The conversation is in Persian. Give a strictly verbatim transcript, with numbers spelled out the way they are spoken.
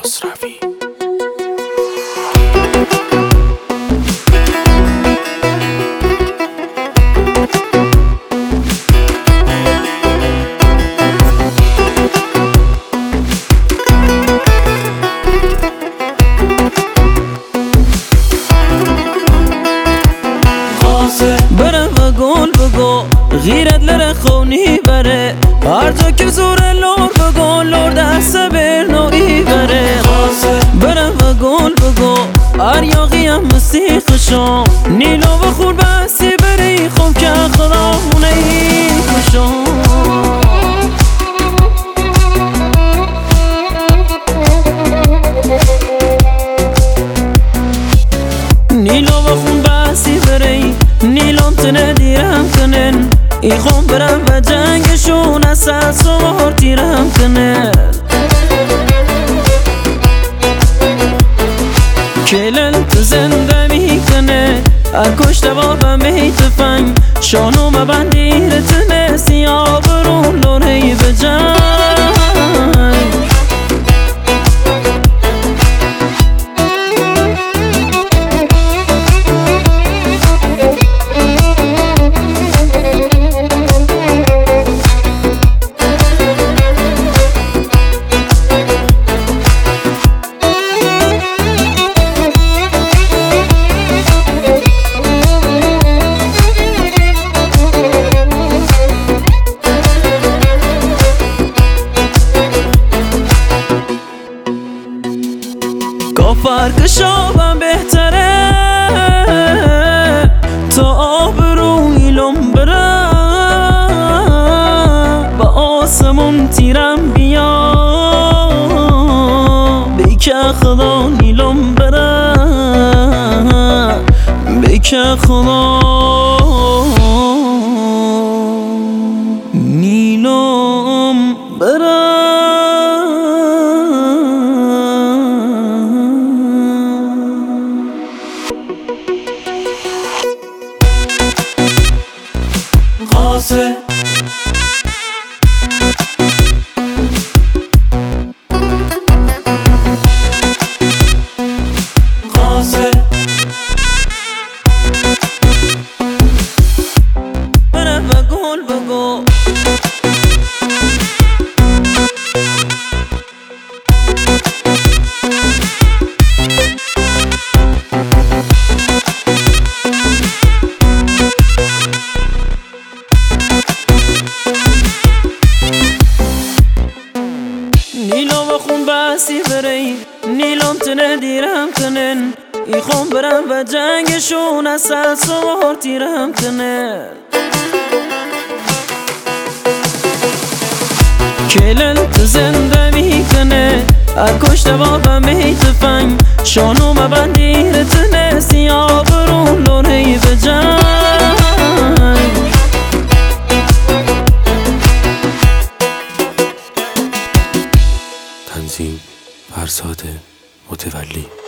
خسروی. بره و گل بگو غیرت لره خونی بره، هر جا که زور لور بگو لور دست بر نوعی بره. بره و گل بگو هر یاقی هم مستی خشم، نیلو و خور بسی بری خوب که خدا مونه ای خشم. نیلو و خون بسی بری نیلم تنه دیرم کنن، ای خون برم و جنگشون از سوار تیرم کنن. کلل تو زنده میکنه اکشته بابا می تفنگ، شانو مبندی رتنه سیاه برون لونه به جنگ. فرق شابم بهتره تا آبروی لم برم، با آسمون تیرم بیا بیکه خدا نیلم برم، بیکه خدا نیلم برم. قاسه قاسه بره و گل بگو نیلم و خون بسی بری نیلم تنه دیرم کنن، ای خون برم و جنگشون از سوار تیرم کنن. کلل تو زنده میکنه اکشته بابا می تفنگ، شانو مبندی رتنه سیاه برون لونه به جنگ. تنظیم فرزاد متولی.